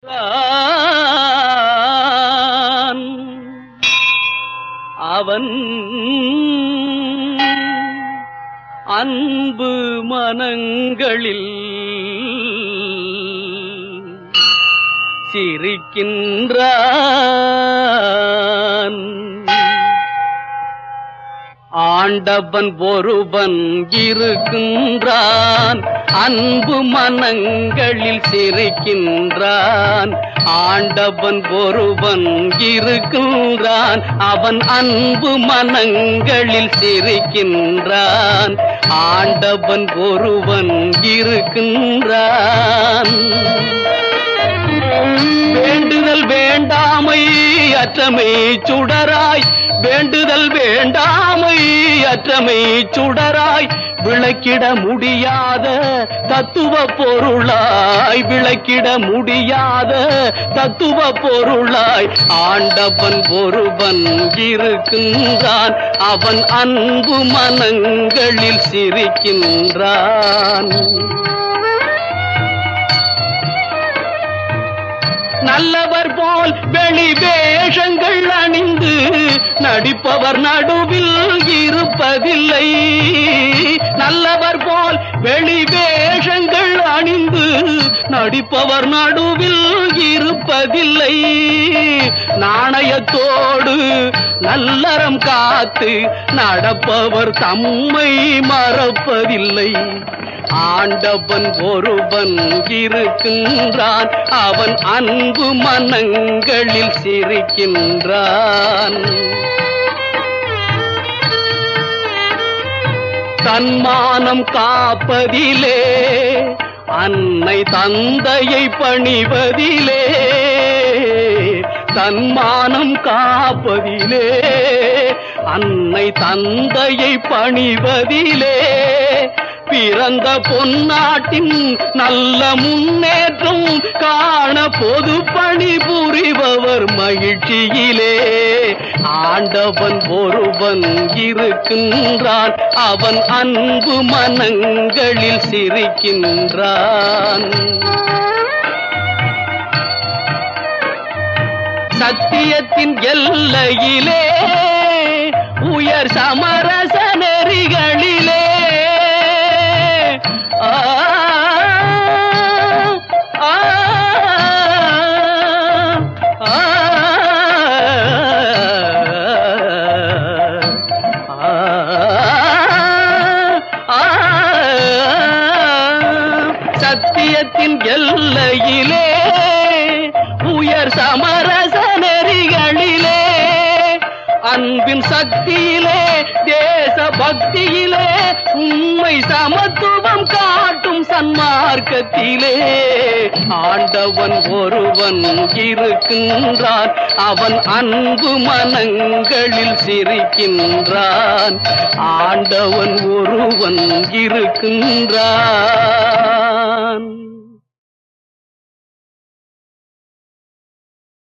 அவன் அன்பு மனங்களில் சிரிக்கின்றான். ஆண்டவன் ஒருவன் இருக்கின்றான், அன்பு மனங்களில் சிரிக்கின்றான். ஆண்டவன் ஒருவன் இருக்கின்றான், அவன் அன்பு மனங்களில் சிரிக்கின்றான். ஆண்டவன் ஒருவன் இருக்கின்றான். வேண்டுதல் வேண்டாமை அற்றமை சுடராய், வேண்டுதல் வேண்டாமை அற்றமை சுடராய், விளக்கிட முடியாத தத்துவ பொருளாய், விளக்கிட முடியாத தத்துவ பொருளாய். ஆண்டவன் ஒருவன் இருக்கின்றான், அவன் அன்பு மனங்களில் சிரிக்கின்றான். நல்லவர் போல் வெளி வேஷங்கள் அணிந்து நடிப்பவர் நடுவில் இருப்பதில்லை. நல்லவர் போல் வெளி வேஷங்கள் அணிந்து நடிப்பவர் நடுவில் இருப்பதில்லை. நாணயத்தோடு நல்லறம் காத்து நடப்பவர் தம்மை மறப்பதில்லை. ஆண்டவன் ஒருவன் இருக்கின்றான், அவன் அன்பு மனங்களில் சிரிக்கின்றான். தன்மானம் காப்பதிலே, அன்னை தந்தையை பணிவதிலே, தன்மானம் காப்பதிலே, அன்னை தந்தையை பணிவதிலே, பிறந்த பொன்னாட்டின் நல்ல முன்னேற்றம் காண பொது பணி புரிபவர் மகிழ்ச்சியிலே. ஆண்டவன் ஒருவன் இருக்கின்றான், அவன் அன்பு மனங்களில் சிரிக்கின்றான். சத்தியத்தின் எல்லையிலே, உயர் சமரச நெறிகளிலே, சத்தியத்தின் எல்லையிலே, உயர் சமரச நெறிகளிலே, அன்பின் சக்தியிலே, தேச பக்தியிலே, உண்மை சமத்துவம் காட்டும் சன்மார்க்கத்திலே. ஆண்டவன் ஒருவன் இருக்கின்றான், அவன் அன்பு மனங்களில் சிரிக்கின்றான். ஆண்டவன் ஒருவன் இருக்கின்றான்.